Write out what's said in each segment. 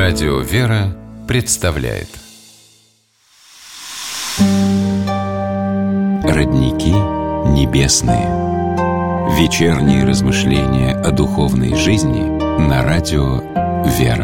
Радио «Вера» представляет Родники небесные. Вечерние размышления о духовной жизни на радио «Вера».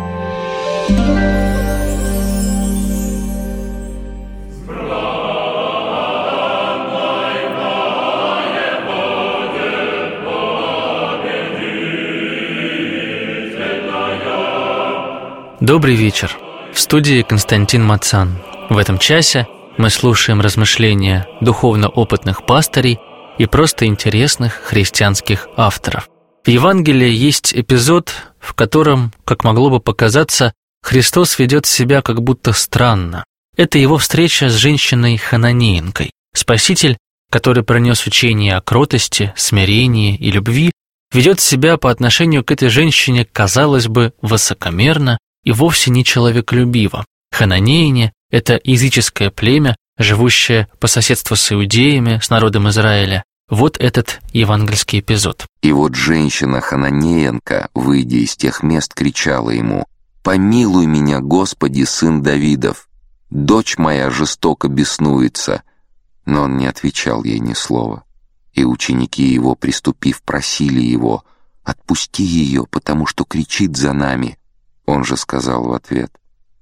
Добрый вечер. В студии Константин Мацан. В этом часе мы слушаем размышления духовно-опытных пастырей и просто интересных христианских авторов. В Евангелии есть эпизод, в котором, как могло бы показаться, Христос ведет себя как будто странно. Это его встреча с женщиной-хананеянкой. Спаситель, который пронес учение о кротости, смирении и любви, ведет себя по отношению к этой женщине, казалось бы, высокомерно и вовсе не человеколюбиво. Хананеяне – это языческое племя, живущее по соседству с иудеями, с народом Израиля. Вот этот евангельский эпизод. «И вот женщина-хананеянка, выйдя из тех мест, кричала ему: „Помилуй меня, Господи, сын Давидов! Дочь моя жестоко беснуется!“ Но он не отвечал ей ни слова. И ученики его, приступив, просили его: „Отпусти ее, потому что кричит за нами“. Он же сказал в ответ: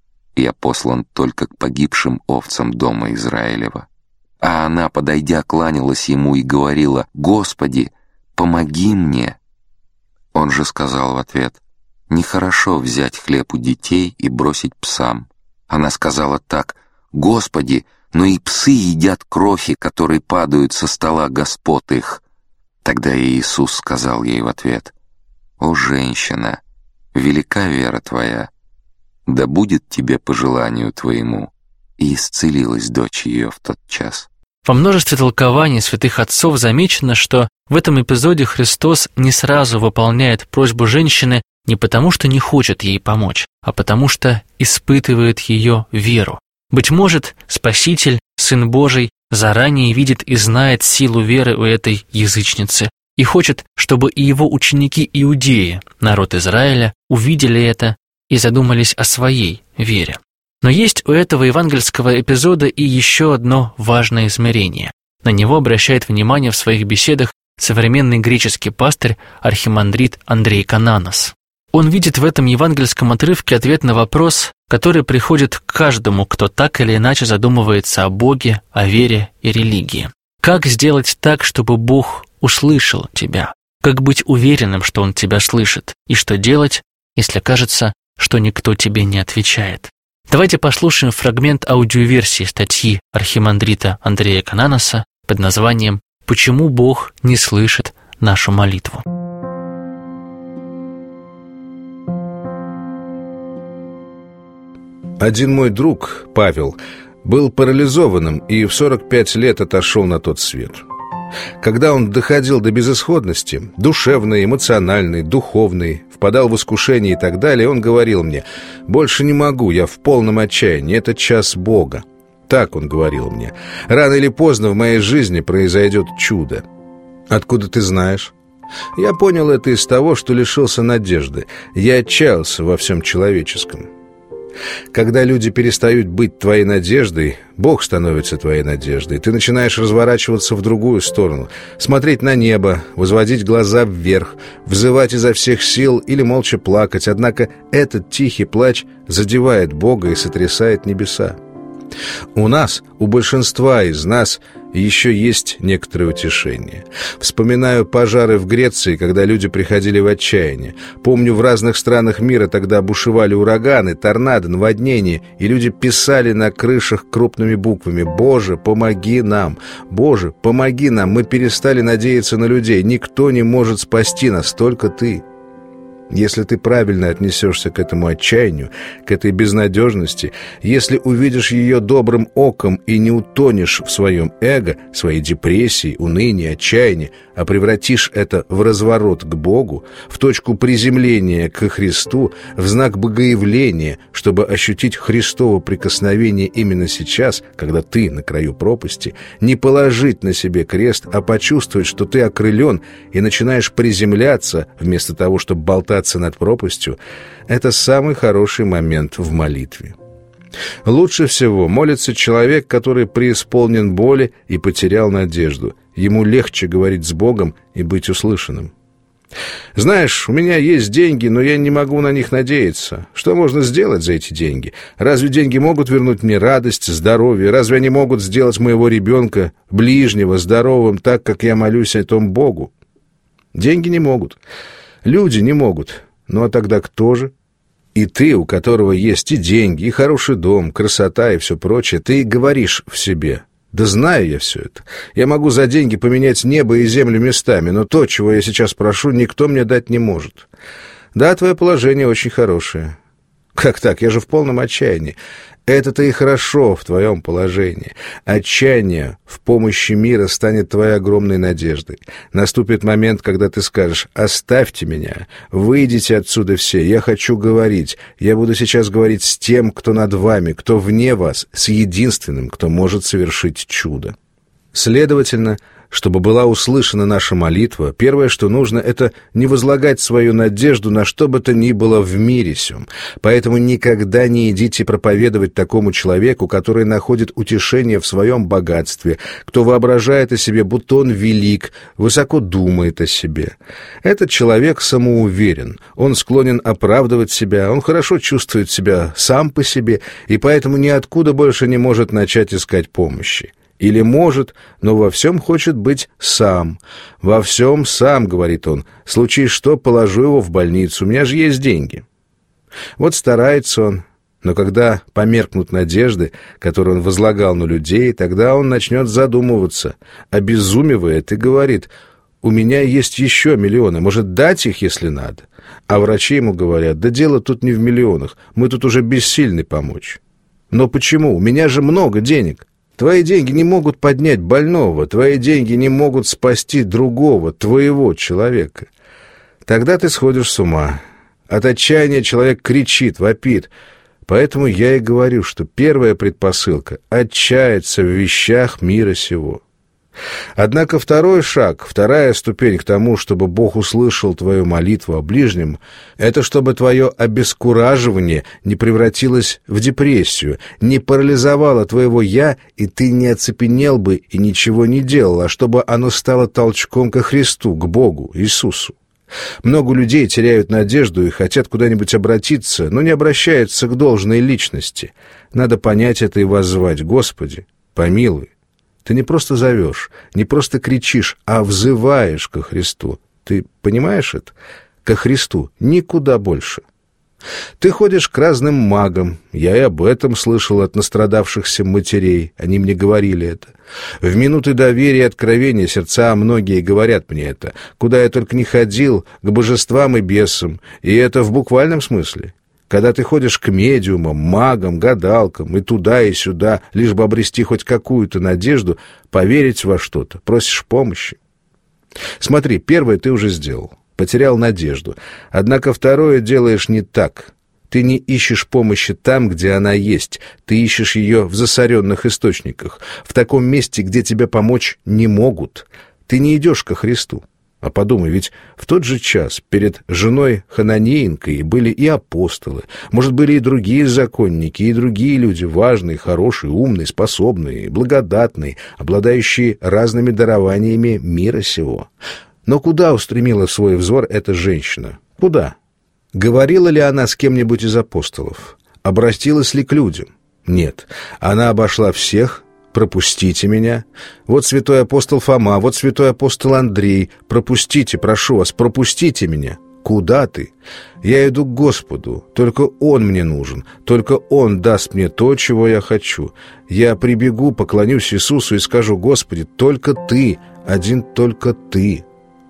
„Я послан только к погибшим овцам дома Израилева“. А она, подойдя, кланялась ему и говорила: „Господи, помоги мне“. Он же сказал в ответ: „Нехорошо взять хлеб у детей и бросить псам“. Она сказала так: „Господи, но и псы едят крохи, которые падают со стола господ их“. Тогда Иисус сказал ей в ответ: „О, женщина, велика вера твоя, да будет тебе по желанию твоему“. И исцелилась дочь ее в тот час». Во множестве толкований святых отцов замечено, что в этом эпизоде Христос не сразу выполняет просьбу женщины не потому, что не хочет ей помочь, а потому что испытывает ее веру. Быть может, Спаситель, Сын Божий, заранее видит и знает силу веры у этой язычницы и хочет, чтобы и его ученики-иудеи, народ Израиля, увидели это и задумались о своей вере. Но есть у этого евангельского эпизода и еще одно важное измерение. На него обращает внимание в своих беседах современный греческий пастырь архимандрит Андрей Кананос. Он видит в этом евангельском отрывке ответ на вопрос, который приходит к каждому, кто так или иначе задумывается о Боге, о вере и религии. Как сделать так, чтобы Бог услышал тебя? Как быть уверенным, что Он тебя слышит? И что делать, если кажется, что никто тебе не отвечает? Давайте послушаем фрагмент аудиоверсии статьи архимандрита Андрея Кананоса под названием «Почему Бог не слышит нашу молитву?». Один мой друг, Павел, был парализованным и в 45 лет отошел на тот свет. Когда он доходил до безысходности, душевной, эмоциональной, духовной, впадал в искушение и так далее, он говорил мне: «Больше не могу, я в полном отчаянии, это час Бога». Так он говорил мне: «Рано или поздно в моей жизни произойдет чудо». Откуда ты знаешь? Я понял это из того, что лишился надежды. Я отчаялся во всем человеческом. Когда люди перестают быть твоей надеждой, Бог становится твоей надеждой. Ты начинаешь разворачиваться в другую сторону, смотреть на небо, возводить глаза вверх, взывать изо всех сил или молча плакать. Однако этот тихий плач задевает Бога и сотрясает небеса. У большинства из нас еще есть некоторое утешение. Вспоминаю пожары в Греции, когда люди приходили в отчаяние. Помню, в разных странах мира тогда бушевали ураганы, торнадо, наводнения, и люди писали на крышах крупными буквами: «Боже, помоги нам! Боже, помоги нам! Мы перестали надеяться на людей. Никто не может спасти нас, только Ты». Если ты правильно отнесешься к этому отчаянию, к этой безнадежности, если увидишь ее добрым оком и не утонешь в своем эго, своей депрессии, унынии, отчаянии, а превратишь это в разворот к Богу, в точку приземления ко Христу, в знак богоявления, чтобы ощутить Христово прикосновение именно сейчас, когда ты на краю пропасти, не положить на себе крест, а почувствовать, что ты окрылен и начинаешь приземляться, вместо того, чтобы болтать возвышаться над пропастью — это самый хороший момент в молитве. Лучше всего молится человек, который преисполнен боли и потерял надежду. Ему легче говорить с Богом и быть услышанным. «Знаешь, у меня есть деньги, но я не могу на них надеяться. Что можно сделать за эти деньги? Разве деньги могут вернуть мне радость, здоровье? Разве они могут сделать моего ребенка, ближнего, здоровым, так, как я молюсь о том Богу?» Деньги не могут. Люди не могут. Ну а тогда кто же? И ты, у которого есть и деньги, и хороший дом, красота и все прочее, ты говоришь в себе: «Да знаю я все это. Я могу за деньги поменять небо и землю местами, но то, чего я сейчас прошу, никто мне дать не может». Да, твое положение очень хорошее. Как так? Я же в полном отчаянии. Это-то и хорошо в твоем положении. Отчаяние в помощи мира станет твоей огромной надеждой. Наступит момент, когда ты скажешь: «Оставьте меня, выйдите отсюда все, я хочу говорить. Я буду сейчас говорить с тем, кто над вами, кто вне вас, с единственным, кто может совершить чудо». Следовательно, чтобы была услышана наша молитва, первое, что нужно, это не возлагать свою надежду на что бы то ни было в мире сём. Поэтому никогда не идите проповедовать такому человеку, который находит утешение в своем богатстве, кто воображает о себе, будто он велик, высоко думает о себе. Этот человек самоуверен, он склонен оправдывать себя, он хорошо чувствует себя сам по себе, и поэтому ниоткуда больше не может начать искать помощи. Или может, но во всем хочет быть сам. «Во всем сам», — говорит он, — «случись что, положу его в больницу, у меня же есть деньги». Вот старается он, но когда померкнут надежды, которые он возлагал на людей, тогда он начнет задумываться, обезумевает и говорит: «У меня есть еще миллионы, может, дать их, если надо?» А врачи ему говорят: «Да дело тут не в миллионах, мы тут уже бессильны помочь». «Но почему? У меня же много денег». Твои деньги не могут поднять больного, твои деньги не могут спасти другого, твоего человека. Тогда ты сходишь с ума. От отчаяния человек кричит, вопит. Поэтому я и говорю, что первая предпосылка — отчаяться в вещах мира сего. Однако второй шаг, вторая ступень к тому, чтобы Бог услышал твою молитву о ближнем, это чтобы твое обескураживание не превратилось в депрессию, не парализовало твоего «я», и ты не оцепенел бы и ничего не делал, а чтобы оно стало толчком ко Христу, к Богу, Иисусу. Много людей теряют надежду и хотят куда-нибудь обратиться, но не обращаются к должной личности. Надо понять это и воззвать: «Господи, помилуй». Ты не просто зовешь, не просто кричишь, а взываешь ко Христу. Ты понимаешь это? Ко Христу, никуда больше. Ты ходишь к разным магам. Я и об этом слышал от настрадавшихся матерей. Они мне говорили это. В минуты доверия и откровения сердца многие говорят мне это. Куда я только не ходил, к божествам и бесам. И это в буквальном смысле. Когда ты ходишь к медиумам, магам, гадалкам и туда, и сюда, лишь бы обрести хоть какую-то надежду, поверить во что-то, просишь помощи. Смотри, первое ты уже сделал, потерял надежду. Однако второе делаешь не так. Ты не ищешь помощи там, где она есть. Ты ищешь ее в засоренных источниках, в таком месте, где тебе помочь не могут. Ты не идешь ко Христу. А подумай, ведь в тот же час перед женой Хананеенкой были и апостолы, может, были и другие законники, и другие люди, важные, хорошие, умные, способные, благодатные, обладающие разными дарованиями мира сего. Но куда устремила свой взор эта женщина? Куда? Говорила ли она с кем-нибудь из апостолов? Обратилась ли к людям? Нет, она обошла всех. «Пропустите меня. Вот святой апостол Фома, вот святой апостол Андрей. Пропустите, прошу вас, пропустите меня». Куда ты? Я иду к Господу. Только Он мне нужен. Только Он даст мне то, чего я хочу. Я прибегу, поклонюсь Иисусу и скажу: «Господи, только Ты, один только Ты».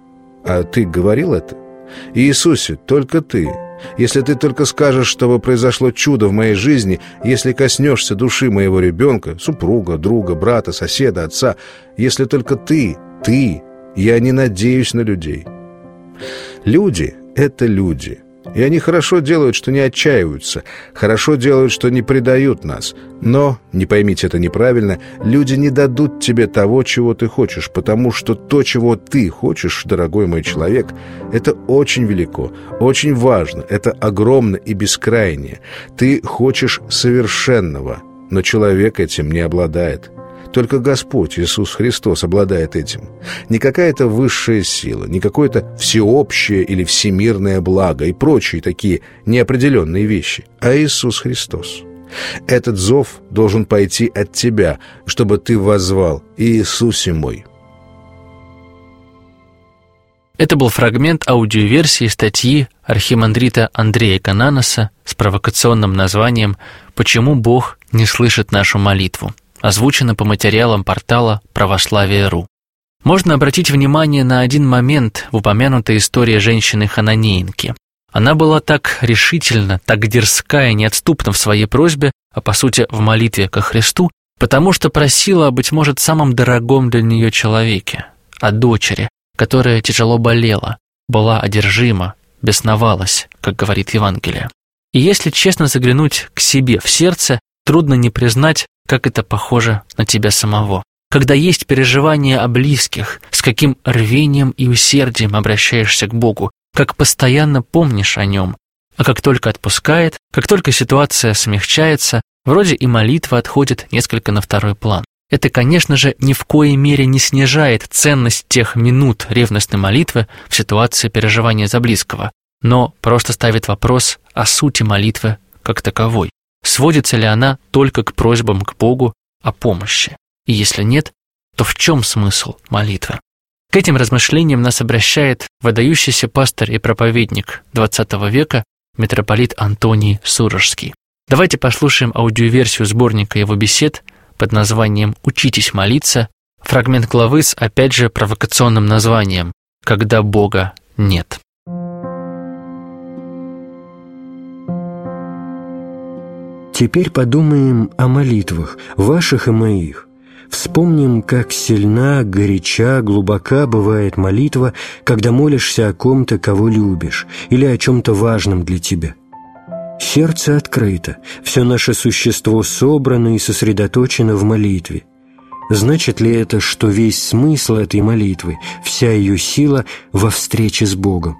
А ты говорил это? Иисусе, только Ты. Если Ты только скажешь, чтобы произошло чудо в моей жизни, если коснешься души моего ребенка, супруга, друга, брата, соседа, отца, если только Ты, я не надеюсь на людей. Люди — это люди. И они хорошо делают, что не отчаиваются, хорошо делают, что не предают нас. Но, не поймите это неправильно, люди не дадут тебе того, чего ты хочешь, потому что то, чего ты хочешь, дорогой мой человек, это очень велико, очень важно, это огромно и бескрайнее. Ты хочешь совершенного, но человек этим не обладает. Только Господь Иисус Христос обладает этим. Не какая-то высшая сила, не какое-то всеобщее или всемирное благо и прочие такие неопределенные вещи, а Иисус Христос. Этот зов должен пойти от тебя, чтобы ты воззвал: «Иисусе мой». Это был фрагмент аудиоверсии статьи архимандрита Андрея Кананоса с провокационным названием «Почему Бог не слышит нашу молитву?», озвучено по материалам портала «Православие.ру». Можно обратить внимание на один момент в упомянутой истории женщины-хананеенки. Она была так решительна, так дерзка и неотступна в своей просьбе, а по сути в молитве ко Христу, потому что просила о, быть может, самом дорогом для нее человеке, о дочери, которая тяжело болела, была одержима, бесновалась, как говорит Евангелие. И если честно заглянуть к себе в сердце, трудно не признать, как это похоже на тебя самого. Когда есть переживания о близких, с каким рвением и усердием обращаешься к Богу, как постоянно помнишь о Нем, а как только отпускает, как только ситуация смягчается, вроде и молитва отходит несколько на второй план. Это, конечно же, ни в коей мере не снижает ценность тех минут ревностной молитвы в ситуации переживания за близкого, но просто ставит вопрос о сути молитвы как таковой. Сводится ли она только к просьбам к Богу о помощи? И если нет, то в чем смысл молитвы? К этим размышлениям нас обращает выдающийся пастор и проповедник XX века митрополит Антоний Сурожский. Давайте послушаем аудиоверсию сборника его бесед под названием «Учитесь молиться», фрагмент главы с, опять же, провокационным названием «Когда Бога нет». Теперь подумаем о молитвах, ваших и моих. Вспомним, как сильна, горяча, глубока бывает молитва, когда молишься о ком-то, кого любишь, или о чем-то важном для тебя. Сердце открыто, все наше существо собрано и сосредоточено в молитве. Значит ли это, что весь смысл этой молитвы, вся ее сила во встрече с Богом?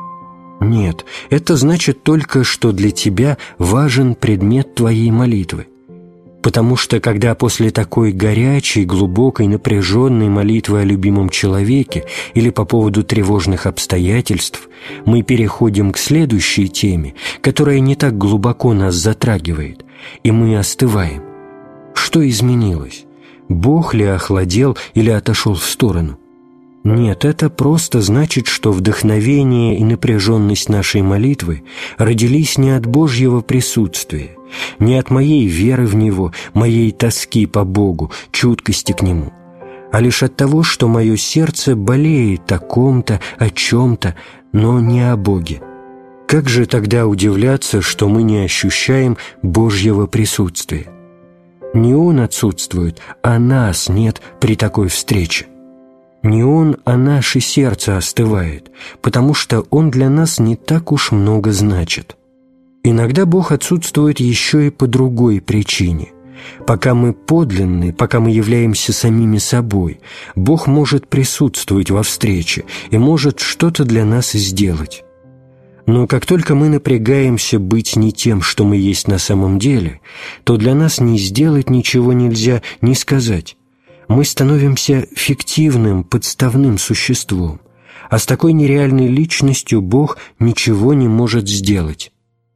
Нет, это значит только, что для тебя важен предмет твоей молитвы. Потому что, когда после такой горячей, глубокой, напряженной молитвы о любимом человеке или по поводу тревожных обстоятельств, мы переходим к следующей теме, которая не так глубоко нас затрагивает, и мы остываем. Что изменилось? Бог ли охладел или отошел в сторону? Нет, это просто значит, что вдохновение и напряженность нашей молитвы родились не от Божьего присутствия, не от моей веры в Него, моей тоски по Богу, чуткости к Нему, а лишь от того, что мое сердце болеет о ком-то, о чем-то, но не о Боге. Как же тогда удивляться, что мы не ощущаем Божьего присутствия? Не Он отсутствует, а нас нет при такой встрече. Не Он, а наше сердце остывает, потому что Он для нас не так уж много значит. Иногда Бог отсутствует еще и по другой причине. Пока мы подлинны, пока мы являемся самими собой, Бог может присутствовать во встрече и может что-то для нас сделать. Но как только мы напрягаемся быть не тем, что мы есть на самом деле, то для нас ни сделать ничего нельзя, ни сказать. Мы становимся фиктивным, подставным существом, а с такой нереальной личностью Бог ничего не может сделать.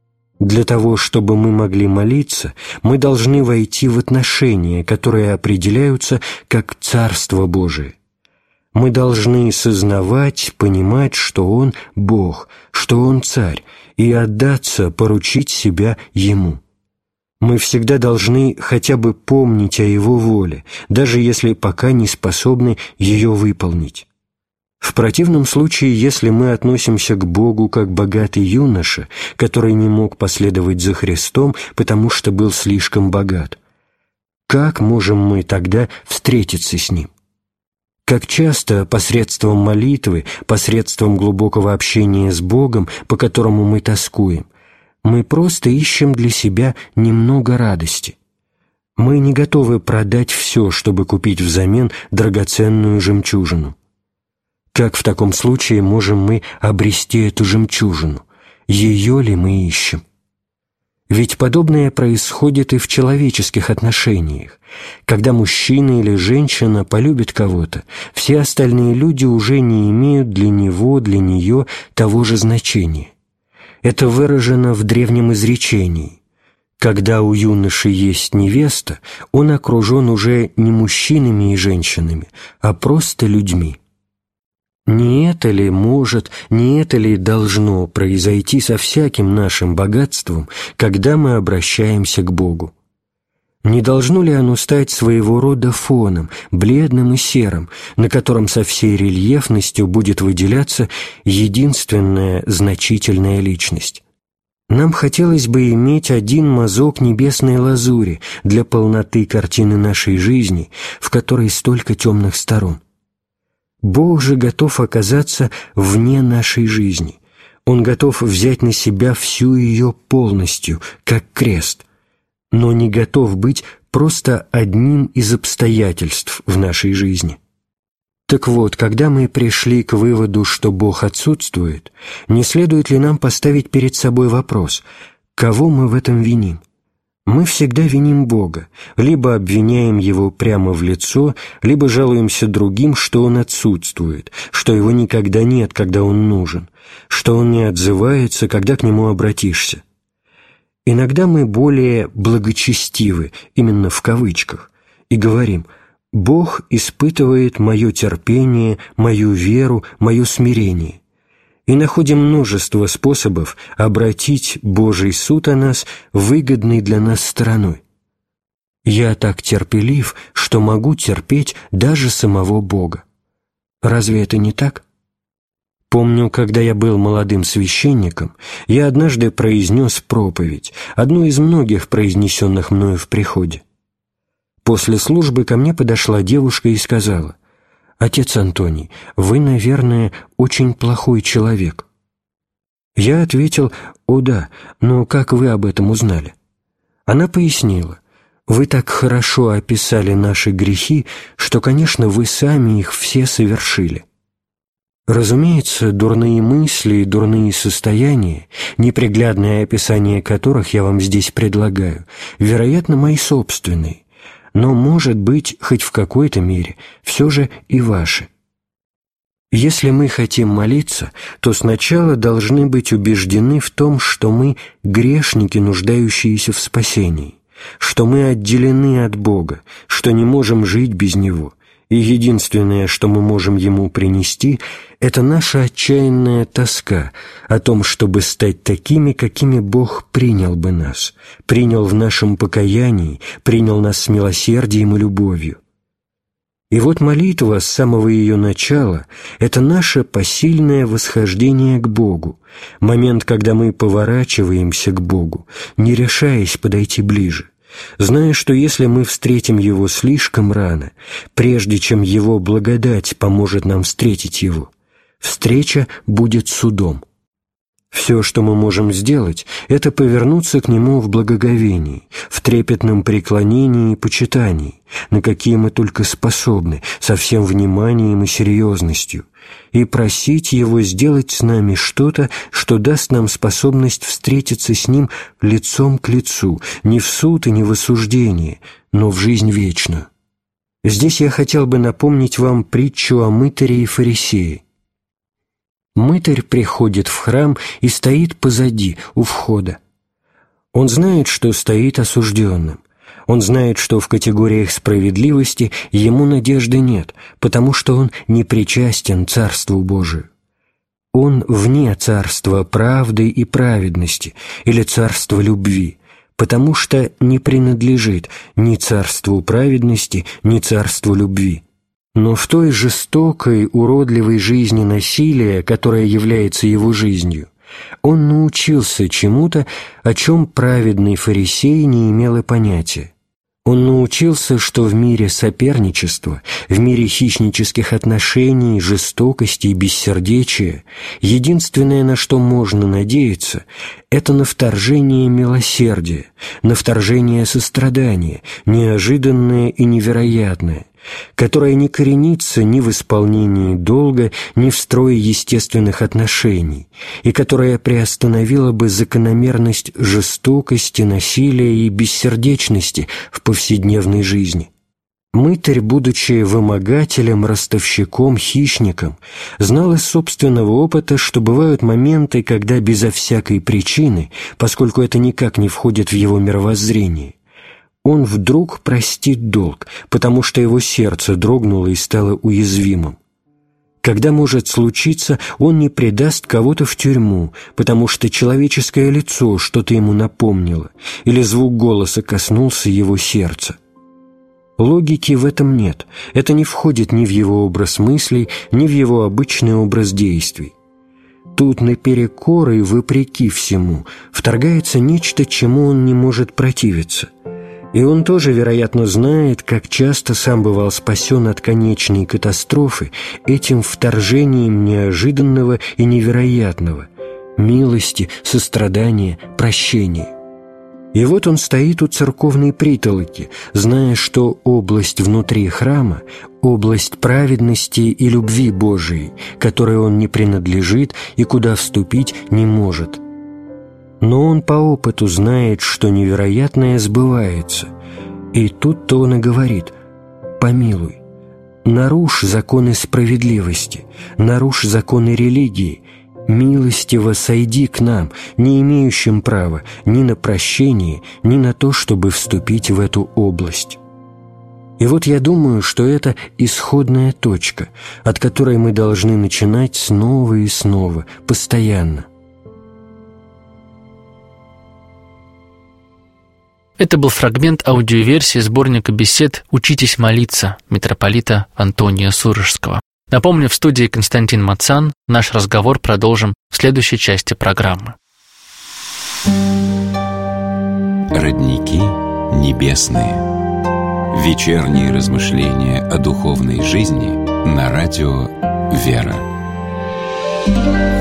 Для того, чтобы мы могли молиться, мы должны войти в отношения, которые определяются как Царство Божие. Мы должны сознавать, понимать, что Он – Бог, что Он – Царь, и отдаться, поручить себя Ему. Мы всегда должны хотя бы помнить о Его воле, даже если пока не способны ее выполнить. В противном случае, если мы относимся к Богу как богатый юноша, который не мог последовать за Христом, потому что был слишком богат, как можем мы тогда встретиться с Ним? Как часто посредством молитвы, посредством глубокого общения с Богом, по которому мы тоскуем, мы просто ищем для себя немного радости. Мы не готовы продать все, чтобы купить взамен драгоценную жемчужину. Как в таком случае можем мы обрести эту жемчужину? Ее ли мы ищем? Ведь подобное происходит и в человеческих отношениях. Когда мужчина или женщина полюбит кого-то, все остальные люди уже не имеют для него, для нее того же значения. Это выражено в древнем изречении. Когда у юноши есть невеста, он окружен уже не мужчинами и женщинами, а просто людьми. Не это ли может, не это ли должно произойти со всяким нашим богатством, когда мы обращаемся к Богу? Не должно ли оно стать своего рода фоном, бледным и серым, на котором со всей рельефностью будет выделяться единственная значительная личность? Нам хотелось бы иметь один мазок небесной лазури для полноты картины нашей жизни, в которой столько темных сторон. Бог же готов оказаться вне нашей жизни. Он готов взять на себя всю ее полностью, как крест, но не готов быть просто одним из обстоятельств в нашей жизни. Так вот, когда мы пришли к выводу, что Бог отсутствует, не следует ли нам поставить перед собой вопрос, кого мы в этом виним? Мы всегда виним Бога, либо обвиняем Его прямо в лицо, либо жалуемся другим, что Он отсутствует, что Его никогда нет, когда Он нужен, что Он не отзывается, когда к Нему обратишься. Иногда мы более благочестивы, именно в кавычках, и говорим: «Бог испытывает мое терпение, мою веру, мое смирение». И находим множество способов обратить Божий суд о нас выгодной для нас стороной. Я так терпелив, что могу терпеть даже самого Бога. Разве это не так? Помню, когда я был молодым священником, я однажды произнес проповедь, одну из многих произнесенных мною в приходе. После службы ко мне подошла девушка и сказала: «Отец Антоний, вы, наверное, очень плохой человек». Я ответил: «О да, но как вы об этом узнали?» Она пояснила: «Вы так хорошо описали наши грехи, что, конечно, вы сами их все совершили». Разумеется, дурные мысли и дурные состояния, неприглядное описание которых я вам здесь предлагаю, вероятно, мои собственные, но, может быть, хоть в какой-то мере, все же и ваши. Если мы хотим молиться, то сначала должны быть убеждены в том, что мы грешники, нуждающиеся в спасении, что мы отделены от Бога, что не можем жить без Него, и единственное, что мы можем Ему принести, это наша отчаянная тоска о том, чтобы стать такими, какими Бог принял бы нас, принял в нашем покаянии, принял нас с милосердием и любовью. И вот молитва с самого ее начала – это наше посильное восхождение к Богу, момент, когда мы поворачиваемся к Богу, не решаясь подойти ближе, зная, что если мы встретим Его слишком рано, прежде чем Его благодать поможет нам встретить Его, встреча будет судом. Все, что мы можем сделать, это повернуться к Нему в благоговении, в трепетном преклонении и почитании, на какие мы только способны, со всем вниманием и серьезностью, и просить Его сделать с нами что-то, что даст нам способность встретиться с Ним лицом к лицу, не в суд и не в осуждение, но в жизнь вечную. Здесь я хотел бы напомнить вам притчу о мытаре и фарисее. Мытарь приходит в храм и стоит позади, у входа. Он знает, что стоит осужденным. Он знает, что в категориях справедливости ему надежды нет, потому что он не причастен Царству Божию. Он вне царства правды и праведности или царства любви, потому что не принадлежит ни царству праведности, ни царству любви. Но в той жестокой, уродливой жизни насилия, которая является его жизнью, он научился чему-то, о чем праведный фарисей не имел и понятия. Он научился, что в мире соперничества, в мире хищнических отношений, жестокости и бессердечия единственное, на что можно надеяться, это на вторжение милосердия, на вторжение сострадания, неожиданное и невероятное, которое не коренится ни в исполнении долга, ни в строе естественных отношений, и которое приостановило бы закономерность жестокости, насилия и бессердечности в повседневной жизни. Мытарь, будучи вымогателем, ростовщиком, хищником, знал из собственного опыта, что бывают моменты, когда безо всякой причины, поскольку это никак не входит в его мировоззрение, он вдруг простит долг, потому что его сердце дрогнуло и стало уязвимым. Когда может случиться, он не предаст кого-то в тюрьму, потому что человеческое лицо что-то ему напомнило, или звук голоса коснулся его сердца. Логики в этом нет, это не входит ни в его образ мыслей, ни в его обычный образ действий. Тут наперекор и вопреки всему вторгается нечто, чему он не может противиться. И он тоже, вероятно, знает, как часто сам бывал спасен от конечной катастрофы этим вторжением неожиданного и невероятного – милости, сострадания, прощения. И вот он стоит у церковной притолоки, зная, что область внутри храма – область праведности и любви Божией, которой он не принадлежит и куда вступить не может. Но он по опыту знает, что невероятное сбывается. И тут-то он и говорит: «Помилуй, нарушь законы справедливости, нарушь законы религии, милостиво сойди к нам, не имеющим права ни на прощение, ни на то, чтобы вступить в эту область». И вот я думаю, что это исходная точка, от которой мы должны начинать снова и снова, постоянно. Это был фрагмент аудиоверсии сборника бесед «Учитесь молиться» митрополита Антония Сурожского. Напомню, в студии Константин Мацан. Наш разговор продолжим в следующей части программы. Родники небесные. Вечерние размышления о духовной жизни на радио «Вера».